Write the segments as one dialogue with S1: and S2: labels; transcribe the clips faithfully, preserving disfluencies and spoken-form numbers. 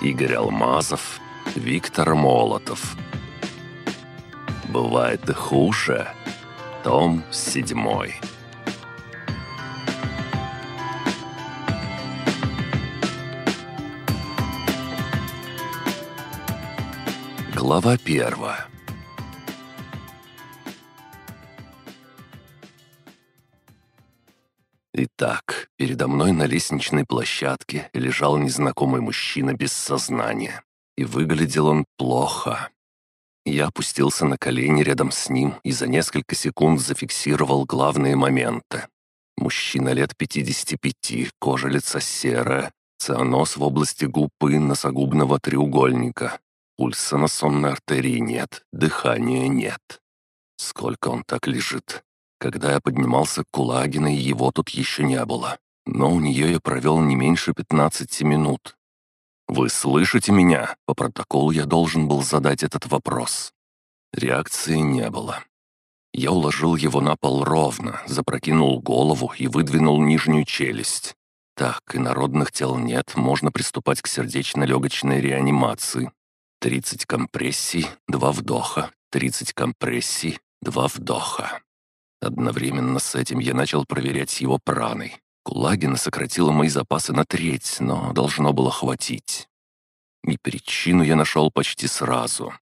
S1: Игорь Алмазов, Виктор Молотов. Бывает и хуже. Том седьмой. Глава первая. Итак, передо мной на лестничной площадке лежал незнакомый мужчина без сознания. И выглядел он плохо. Я опустился на колени рядом с ним и за несколько секунд зафиксировал главные моменты. Мужчина лет пятидесяти пяти, кожа лица серая, цианоз в области губ и носогубного треугольника. Пульса на сонной артерии нет, дыхания нет. Сколько он так лежит? Когда я поднимался к Кулагиной, его тут еще не было. Но у нее я провел не меньше пятнадцати минут. «Вы слышите меня?» По протоколу я должен был задать этот вопрос. Реакции не было. Я уложил его на пол ровно, запрокинул голову и выдвинул нижнюю челюсть. Так, инородных тел нет, можно приступать к сердечно-легочной реанимации. тридцать компрессий, два вдоха, тридцать компрессий, два вдоха. Одновременно с этим я начал проверять его праной. Кулагина сократила мои запасы на треть, но должно было хватить. И причину я нашел почти сразу.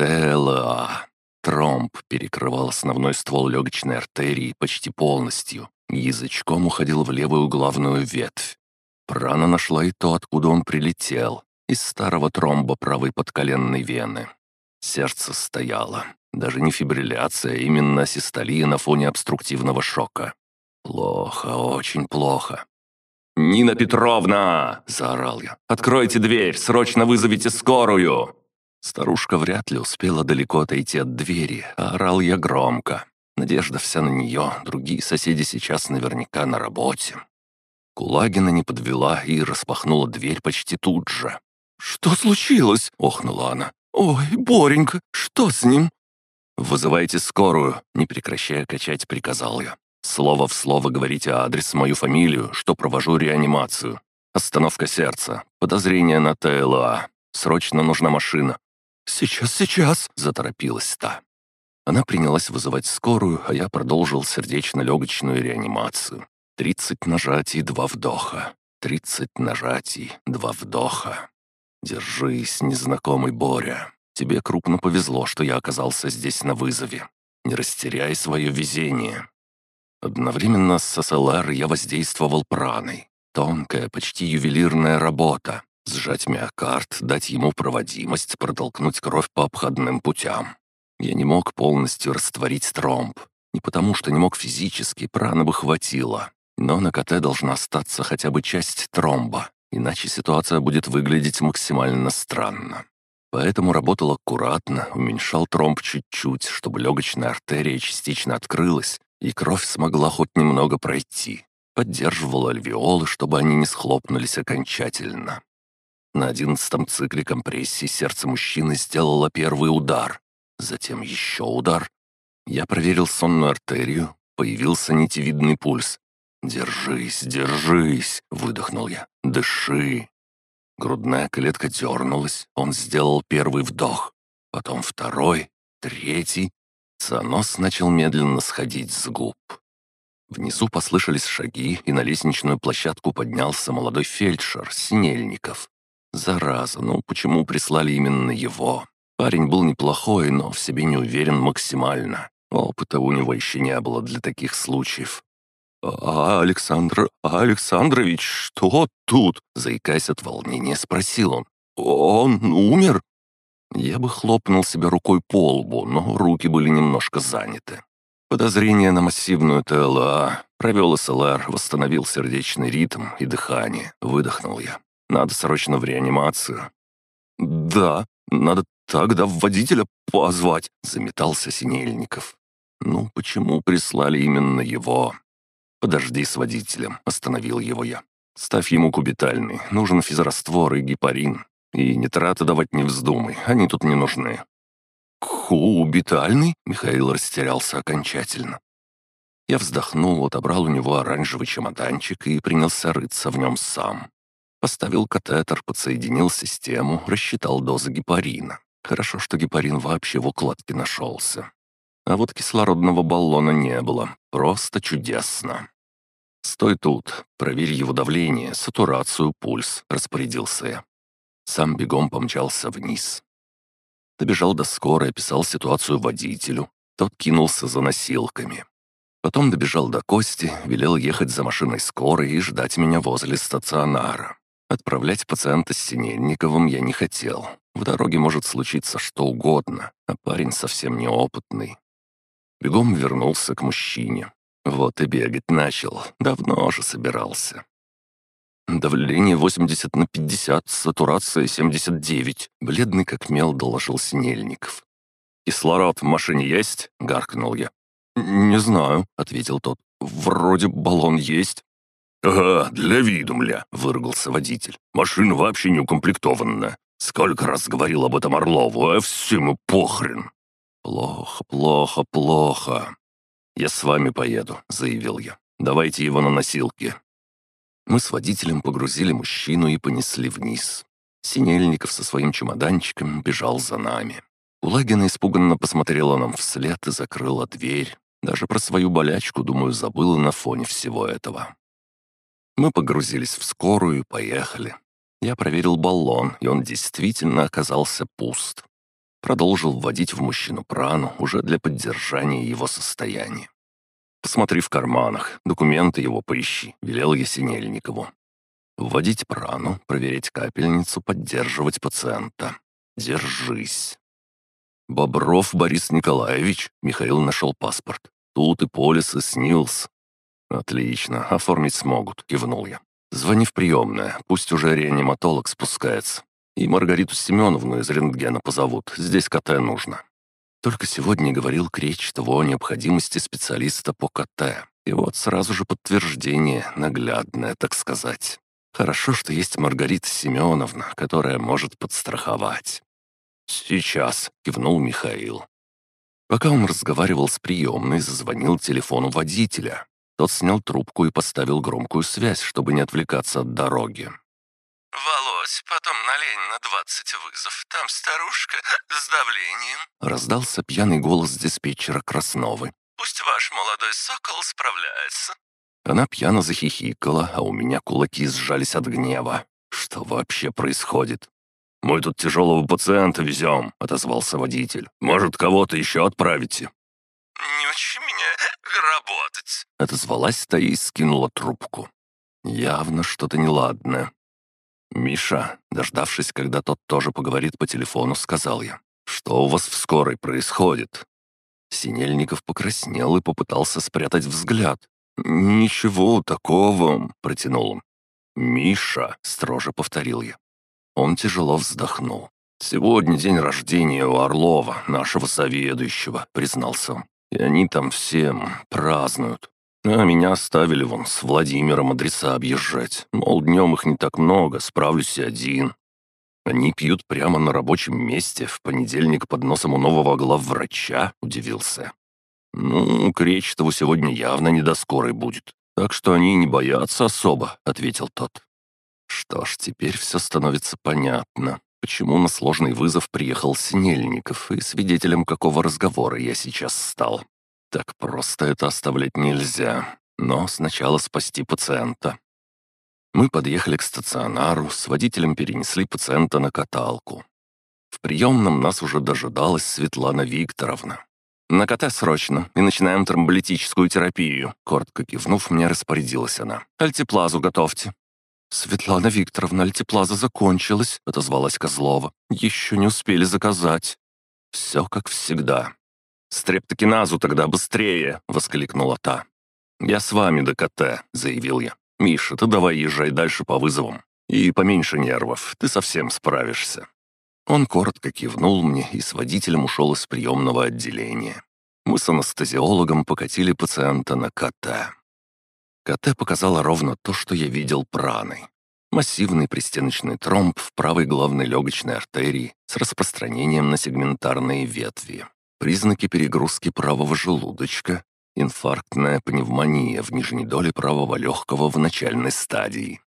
S1: ТЛА. Тромб перекрывал основной ствол легочной артерии почти полностью. Язычком уходил в левую главную ветвь. Прана нашла и то, откуда он прилетел. Из старого тромба правой подколенной вены. Сердце стояло. Даже не фибрилляция, а именно асистолия на фоне обструктивного шока. Плохо, очень плохо. «Нина Петровна!» – заорал я. «Откройте дверь! Срочно вызовите скорую!» Старушка вряд ли успела далеко отойти от двери, а орал я громко. Надежда вся на нее, другие соседи сейчас наверняка на работе. Кулагина не подвела и распахнула дверь почти тут же. «Что случилось?» – охнула она. «Ой, Боренька, что с ним?» «Вызывайте скорую», — не прекращая качать, приказал я. «Слово в слово говорите адрес, мою фамилию, что провожу реанимацию. Остановка сердца, подозрение на ТЛА. Срочно нужна машина». «Сейчас, сейчас», — заторопилась та. Она принялась вызывать скорую, а я продолжил сердечно-легочную реанимацию. Тридцать нажатий, два вдоха. Тридцать нажатий, два вдоха. «Держись, незнакомый Боря. Тебе крупно повезло, что я оказался здесь на вызове. Не растеряй свое везение». Одновременно с СЛР я воздействовал праной. Тонкая, почти ювелирная работа. Сжать миокард, дать ему проводимость, протолкнуть кровь по обходным путям. Я не мог полностью растворить тромб. Не потому, что не мог физически, праны бы хватило. Но на КТ должна остаться хотя бы часть тромба, иначе ситуация будет выглядеть максимально странно. Поэтому работал аккуратно, уменьшал тромб чуть-чуть, чтобы легочная артерия частично открылась, и кровь смогла хоть немного пройти. Поддерживал альвеолы, чтобы они не схлопнулись окончательно. На одиннадцатом цикле компрессии сердце мужчины сделало первый удар. Затем еще удар. Я проверил сонную артерию, появился нитевидный пульс. «Держись, держись!» — выдохнул я. «Дыши!» Грудная клетка дернулась, он сделал первый вдох, потом второй, третий. Цианоз начал медленно сходить с губ. Внизу послышались шаги, и на лестничную площадку поднялся молодой фельдшер Синельников. Зараза, ну почему прислали именно его? Парень был неплохой, но в себе не уверен максимально. Опыта у него еще не было для таких случаев. «А Александр Александрович, что тут?» Заикаясь от волнения, спросил он. «Он умер?» Я бы хлопнул себя рукой по лбу, но руки были немножко заняты. Подозрение на массивную ТЛА. Провел СЛР, восстановил сердечный ритм и дыхание. Выдохнул я. Надо срочно в реанимацию. «Да, надо тогда водителя позвать», — заметался Синельников. «Ну, почему прислали именно его?» «Подожди с водителем», — остановил его я. «Ставь ему кубитальный, нужен физраствор и гепарин. И нитраты давать не вздумай, они тут не нужны». «Кубитальный?» — Михаил растерялся окончательно. Я вздохнул, отобрал у него оранжевый чемоданчик и принялся рыться в нем сам. Поставил катетер, подсоединил систему, рассчитал дозы гепарина. Хорошо, что гепарин вообще в укладке нашелся. А вот кислородного баллона не было. Просто чудесно. «Стой тут, проверь его давление, сатурацию, пульс», — распорядился я. Сам бегом помчался вниз. Добежал до скорой, описал ситуацию водителю. Тот кинулся за носилками. Потом добежал до Кости, велел ехать за машиной скорой и ждать меня возле стационара. Отправлять пациента с Синельниковым я не хотел. В дороге может случиться что угодно, а парень совсем неопытный. Бегом вернулся к мужчине. Вот и бегать начал. Давно же собирался. «Давление восемьдесят на пятьдесят, сатурация семьдесят девять», — бледный как мел доложил Синельников. «Кислород в машине есть?» — гаркнул я. «Не знаю», — ответил тот. «Вроде баллон есть».
S2: «Ага, для виду, мля», — выругался водитель. «Машина вообще не укомплектована. Сколько раз говорил об этом Орлову, а всем и похрен».
S1: «Плохо, плохо, плохо. Я с вами поеду», — заявил я. «Давайте его на носилки». Мы с водителем погрузили мужчину и понесли вниз. Синельников со своим чемоданчиком бежал за нами. Улагина испуганно посмотрела нам вслед и закрыла дверь. Даже про свою болячку, думаю, забыла на фоне всего этого. Мы погрузились в скорую и поехали. Я проверил баллон, и он действительно оказался пуст. Продолжил вводить в мужчину прану уже для поддержания его состояния. «Посмотри в карманах, документы его поищи», — велел я Синельникову. «Вводить прану, проверить капельницу, поддерживать пациента. Держись». «Бобров Борис Николаевич», — Михаил нашел паспорт. «Тут и полис, и СНИЛС». «Отлично, оформить смогут», — кивнул я. «Звони в приемное, пусть уже реаниматолог спускается. И Маргариту Семеновну из рентгена позовут, здесь КТ нужно». Только сегодня говорил Кречетову о необходимости специалиста по КТ. И вот сразу же подтверждение, наглядное, так сказать. Хорошо, что есть Маргарита Семеновна, которая может подстраховать. «Сейчас», — кивнул Михаил. Пока он разговаривал с приемной, зазвонил телефону водителя. Тот снял трубку и поставил громкую связь, чтобы не отвлекаться от дороги.
S3: «Володь, потом на Ленина двадцать вызов. Там старушка с давлением».
S1: Раздался пьяный голос диспетчера Красновой.
S3: «Пусть ваш молодой сокол справляется».
S1: Она пьяно захихикала, а у меня кулаки сжались от гнева. Что вообще происходит?
S2: «Мы тут тяжелого пациента везем», — отозвался водитель. «Может, кого-то еще отправите?»
S3: «Не учи меня работать»,
S1: — отозвалась та и скинула трубку. Явно что-то неладное. «Миша», дождавшись, когда тот тоже поговорит по телефону, сказал я. «Что у вас в скорой происходит?» Синельников покраснел и попытался спрятать взгляд. «Ничего такого», — протянул он. «Миша», — строже повторил я. Он тяжело вздохнул. «Сегодня день рождения у Орлова, нашего заведующего», — признался он. «И они там всем празднуют. А меня оставили вон с Владимиром адреса объезжать. Мол, днем их не так много, справлюсь и один. Они пьют прямо на рабочем месте в понедельник под носом у нового главврача», — удивился. «Ну, Кречетову сегодня явно не до скорой будет, так что они не боятся особо», — ответил тот. Что ж, теперь все становится понятно, почему на сложный вызов приехал Синельников и свидетелем какого разговора я сейчас стал. Так просто это оставлять нельзя, но сначала спасти пациента. Мы подъехали к стационару, с водителем перенесли пациента на каталку. В приемном нас уже дожидалась Светлана Викторовна. «На КТ срочно, и начинаем тромболитическую терапию», — коротко кивнув, мне распорядилась она. «Альтеплазу готовьте». «Светлана Викторовна, альтеплаза закончилась», — отозвалась Козлова. «Еще не успели заказать». «Все как всегда». «Стрептокиназу тогда быстрее!» — воскликнула та. «Я с вами до КТ», — заявил я. «Миша, ты давай езжай дальше по вызовам. И поменьше нервов, ты совсем справишься». Он коротко кивнул мне и с водителем ушел из приемного отделения. Мы с анестезиологом покатили пациента на КТ. КТ показало ровно то, что я видел праной. Массивный пристеночный тромб в правой главной легочной артерии с распространением на сегментарные ветви. Признаки перегрузки правого желудочка, инфарктная пневмония в нижней доле правого легкого в начальной стадии.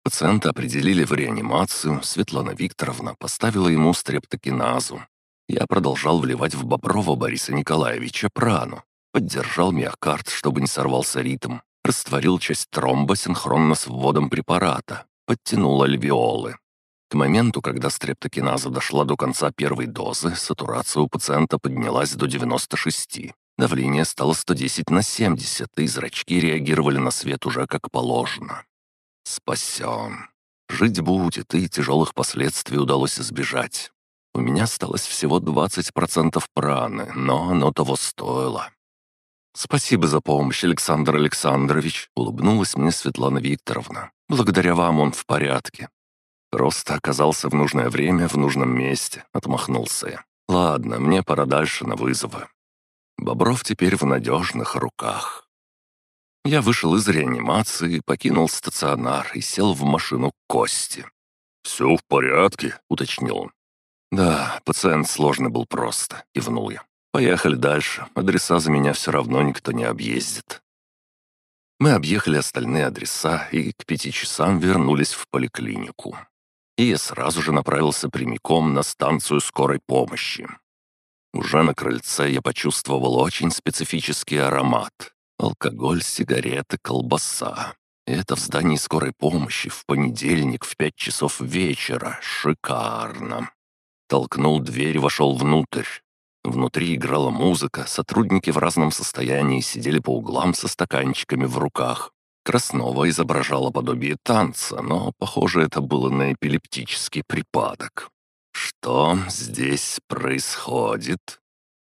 S1: Пациента определили в реанимацию, Светлана Викторовна поставила ему стрептокиназу. Я продолжал вливать в Боброва Бориса Николаевича прану, поддержал миокард, чтобы не сорвался ритм, растворил часть тромба синхронно с вводом препарата, подтянул альвеолы. К моменту, когда стрептокиназа дошла до конца первой дозы, сатурация у пациента поднялась до девяноста шести. Давление стало сто десять на семьдесят, и зрачки реагировали на свет уже как положено. Спасен. Жить будет, и тяжелых последствий удалось избежать. У меня осталось всего двадцать процентов праны, но оно того стоило. «Спасибо за помощь, Александр Александрович», — улыбнулась мне Светлана Викторовна. «Благодаря вам он в порядке». «Просто оказался в нужное время в нужном месте», — отмахнулся я. «Ладно, мне пора дальше на вызовы». Бобров теперь в надежных руках. Я вышел из реанимации, покинул стационар и сел в машину к Косте.
S2: «Все в порядке?» — уточнил он.
S1: «Да, пациент сложный был просто», — кивнул я. «Поехали дальше, адреса за меня все равно никто не объездит». Мы объехали остальные адреса и к пяти часам вернулись в поликлинику. И я сразу же направился прямиком на станцию скорой помощи. Уже на крыльце я почувствовал очень специфический аромат. Алкоголь, сигареты, колбаса. И это в здании скорой помощи в понедельник в пять часов вечера. Шикарно. Толкнул дверь и вошел внутрь. Внутри играла музыка, сотрудники в разном состоянии сидели по углам со стаканчиками в руках. Краснова изображала подобие танца, но, похоже, это было на эпилептический припадок. Что здесь происходит?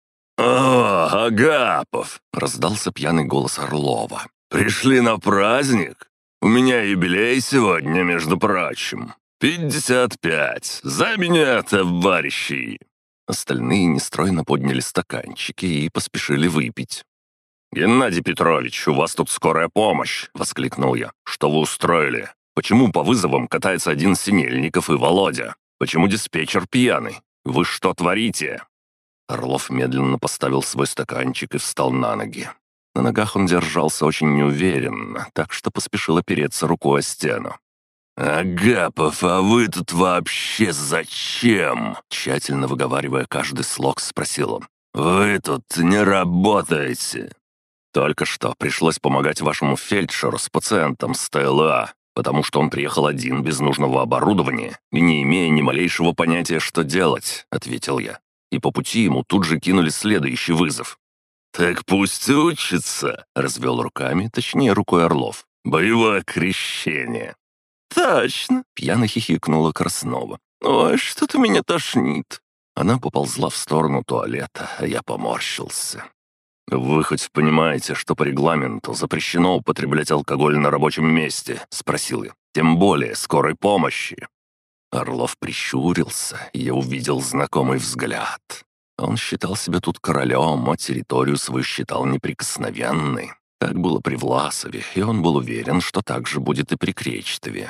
S2: «О, Агапов!» —
S1: Раздался пьяный голос Орлова.
S2: «Пришли на праздник? У меня юбилей сегодня, между прочим. Пятьдесят пять. За меня, товарищи!»
S1: Остальные нестройно подняли стаканчики и поспешили выпить.
S2: «Геннадий Петрович, у вас тут скорая помощь!» — воскликнул я. «Что вы устроили? Почему по вызовам катается один Синельников и Володя? Почему диспетчер пьяный? Вы что творите?»
S1: Орлов медленно поставил свой стаканчик и встал на ноги. На ногах он держался очень неуверенно, так что поспешил опереться рукой о стену.
S2: «Агапов, а вы тут вообще зачем?»
S1: Тщательно выговаривая каждый слог, спросил он.
S2: «Вы тут не работаете».
S1: «Только что пришлось помогать вашему фельдшеру с пациентом с ТЛА, потому что он приехал один, без нужного оборудования и не имея ни малейшего понятия, что делать», — ответил я. И по пути ему тут же кинули следующий вызов.
S2: «Так пусть учится»,
S1: — развел руками, точнее рукой Орлов.
S2: «Боевое крещение».
S1: «Точно!» — пьяно хихикнула Краснова. «Ой, что-то меня тошнит». Она поползла в сторону туалета, а я поморщился. «Вы хоть понимаете, что по регламенту запрещено употреблять алкоголь на рабочем месте?» — спросил я. «Тем более скорой помощи». Орлов прищурился, и я увидел знакомый взгляд. Он считал себя тут королем, а территорию свою считал неприкосновенной. Так было при Власове, и он был уверен, что так же будет и при Кречетове.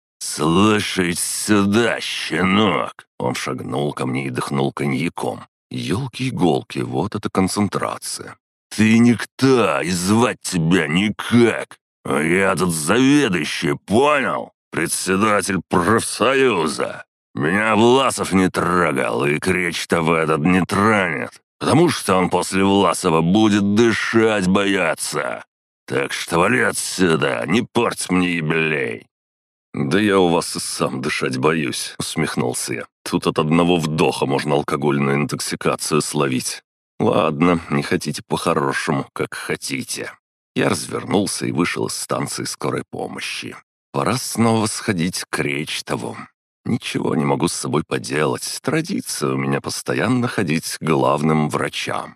S2: «Слушай сюда, щенок!»
S1: Он шагнул ко мне и дыхнул коньяком. Ёлки-иголки, вот это концентрация.
S2: «Ты никто, и звать тебя никак. А я тут заведующий, понял? Председатель профсоюза. Меня Власов не трогал, и Кречетов этот не тронет, потому что он после Власова будет дышать бояться. Так что вали отсюда, не порть мне юбилей».
S1: «Да я у вас и сам дышать боюсь», — усмехнулся я. «Тут от одного вдоха можно алкогольную интоксикацию словить. Ладно, не хотите по-хорошему, как хотите». Я развернулся и вышел из станции скорой помощи. Пора снова сходить к Кречетову. Ничего не могу с собой поделать. Традиция у меня постоянно ходить к главным врачам.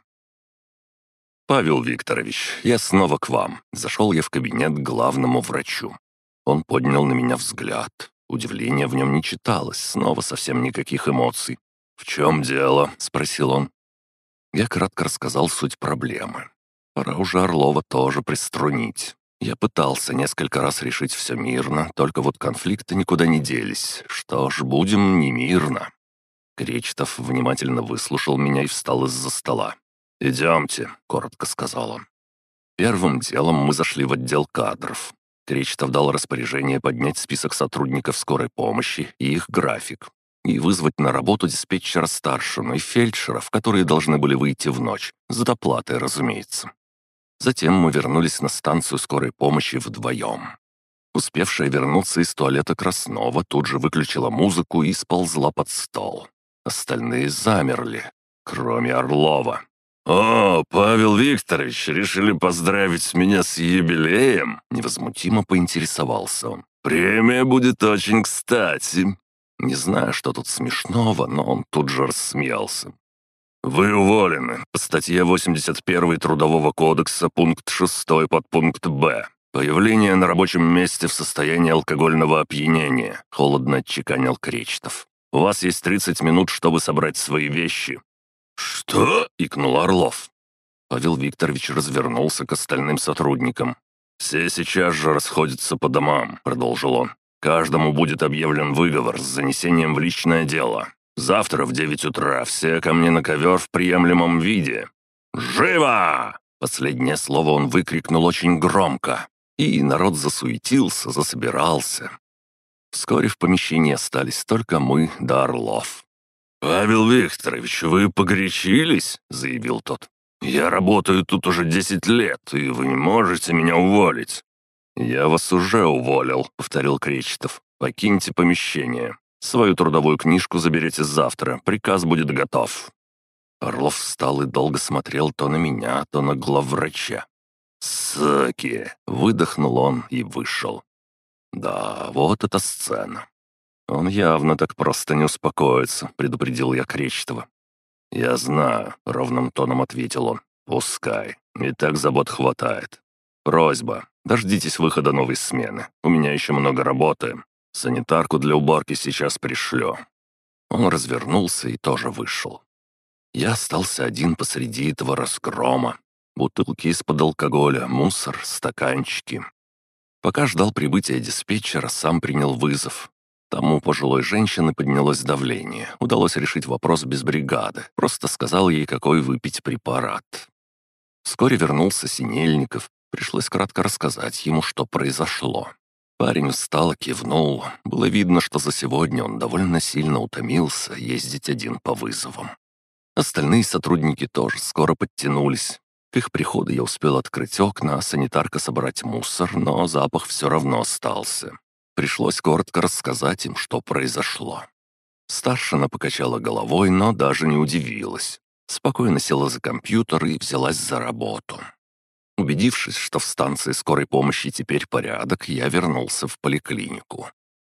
S1: «Павел Викторович, я снова к вам». Зашел я в кабинет к главному врачу. Он поднял на меня взгляд. Удивления в нем не читалось, снова совсем никаких эмоций. «В чем дело?» — спросил он. Я кратко рассказал суть проблемы. Пора уже Орлова тоже приструнить. Я пытался несколько раз решить все мирно, только вот конфликты никуда не делись. Что ж, будем не мирно. Кречетов внимательно выслушал меня и встал из-за стола. «Идемте», — коротко сказал он. Первым делом мы зашли в отдел кадров. Кречетов дал распоряжение поднять список сотрудников скорой помощи и их график, и вызвать на работу диспетчера старшину и фельдшеров, которые должны были выйти в ночь, за доплатой, разумеется. Затем мы вернулись на станцию скорой помощи вдвоем. Успевшая вернуться из туалета Краснова тут же выключила музыку и сползла под стол. Остальные замерли, кроме Орлова.
S2: «О, Павел Викторович, решили поздравить меня с юбилеем?»
S1: Невозмутимо поинтересовался он.
S2: «Премия будет очень кстати».
S1: Не знаю, что тут смешного, но он тут же рассмеялся.
S2: «Вы уволены по статье восемьдесят один Трудового кодекса, пункт шестой, подпункт Б. Появление на рабочем месте в состоянии алкогольного опьянения», — холодно отчеканил Кречетов. «У вас есть тридцать минут, чтобы собрать свои вещи».
S1: «Что?» — икнул Орлов. Павел Викторович развернулся к остальным сотрудникам.
S2: «Все сейчас же расходятся по домам», — продолжил он. «Каждому будет объявлен выговор с занесением в личное дело. Завтра в девять утра все ко мне на ковер в приемлемом виде. Живо!»
S1: Последнее слово он выкрикнул очень громко, и народ засуетился, засобирался. Вскоре в помещении остались только мы да Орлов.
S2: «Павел Викторович, вы погорячились?» — заявил тот. «Я работаю тут уже десять лет, и вы не можете меня уволить».
S1: «Я вас уже уволил», — повторил Кречетов. «Покиньте помещение. Свою трудовую книжку заберете завтра, приказ будет готов». Орлов встал и долго смотрел то на меня, то на главврача. «Суки!» — выдохнул он и вышел. «Да, вот эта сцена. Он явно так просто не успокоится», — предупредил я Кречетова. «Я знаю», — ровным тоном ответил он. «Пускай. И так забот хватает. Просьба. Дождитесь выхода новой смены. У меня еще много работы. Санитарку для уборки сейчас пришлю». Он развернулся и тоже вышел. Я остался один посреди этого разгрома. Бутылки из-под алкоголя, мусор, стаканчики. Пока ждал прибытия диспетчера, сам принял вызов. Там у пожилой женщины поднялось давление. Удалось решить вопрос без бригады. Просто сказал ей, какой выпить препарат. Вскоре вернулся Синельников. Пришлось кратко рассказать ему, что произошло. Парень устало кивнул. Было видно, что за сегодня он довольно сильно утомился ездить один по вызовам. Остальные сотрудники тоже скоро подтянулись. К их приходу я успел открыть окна, а санитарка собрать мусор, но запах все равно остался. Пришлось коротко рассказать им, что произошло. Старшина покачала головой, но даже не удивилась. Спокойно села за компьютер и взялась за работу. Убедившись, что в станции скорой помощи теперь порядок, я вернулся в поликлинику.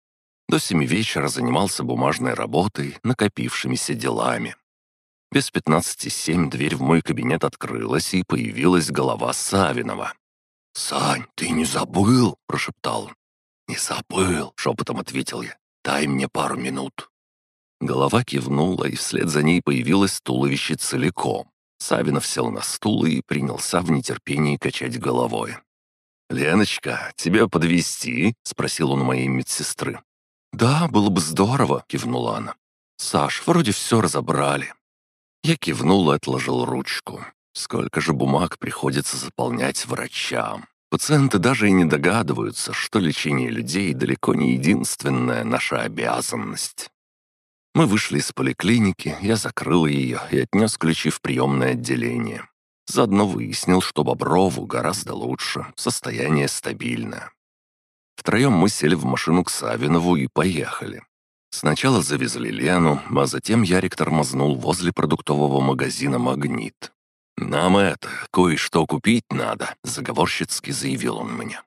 S1: До семи вечера занимался бумажной работой, накопившимися делами. Без пятнадцати семь дверь в мой кабинет открылась, и появилась голова Савинова. «Сань, ты не забыл?» – прошептал он. «Не забыл», — шепотом ответил я. «Дай мне пару минут». Голова кивнула, и вслед за ней появилось туловище целиком. Савинов сел на стул и принялся в нетерпении качать головой. «Леночка, тебя подвезти?» — спросил он у моей медсестры. «Да, было бы здорово», — кивнула она. «Саш, вроде все разобрали». Я кивнул и отложил ручку. Сколько же бумаг приходится заполнять врачам. Пациенты даже и не догадываются, что лечение людей далеко не единственная наша обязанность. Мы вышли из поликлиники, я закрыл ее и отнес ключи в приемное отделение. Заодно выяснил, что Боброву гораздо лучше, состояние стабильное. Втроем мы сели в машину к Савинову и поехали. Сначала завезли Лену, а затем Ярик тормознул возле продуктового магазина «Магнит». «Нам это, кое-что купить надо», — заговорщицки заявил он мне.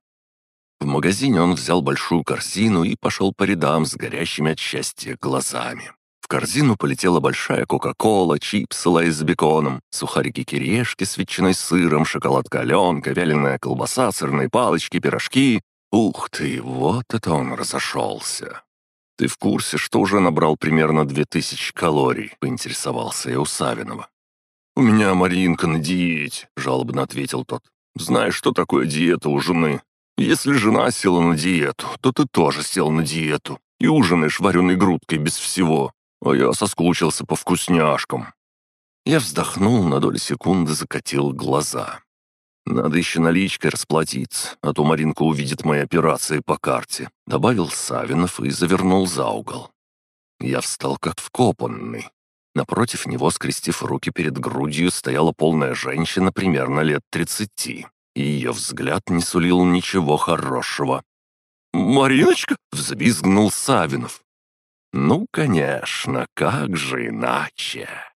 S1: В магазине он взял большую корзину и пошел по рядам с горящими от счастья глазами. В корзину полетела большая кока-кола, чипсы лейс с беконом, сухарики-кириешки с ветчиной сыром, шоколадка Аленка, вяленая колбаса, сырные палочки, пирожки. Ух ты, вот это он разошелся. «Ты в курсе, что уже набрал примерно две тысячи калорий?» — поинтересовался я у Савинова. «У меня Маринка на диете», — жалобно ответил тот. «Знаешь, что такое диета у жены? Если жена села на диету, то ты тоже сел на диету и ужинаешь вареной грудкой без всего. А я соскучился по вкусняшкам». Я вздохнул, на долю секунды закатил глаза. «Надо еще наличкой расплатиться, а то Маринка увидит мои операции по карте», — добавил Савинов и завернул за угол. Я встал как вкопанный. Напротив него, скрестив руки перед грудью, стояла полная женщина примерно лет тридцати, и ее взгляд не сулил ничего хорошего. «Мариночка!» — взвизгнул Савинов. «Ну, конечно, как же иначе?»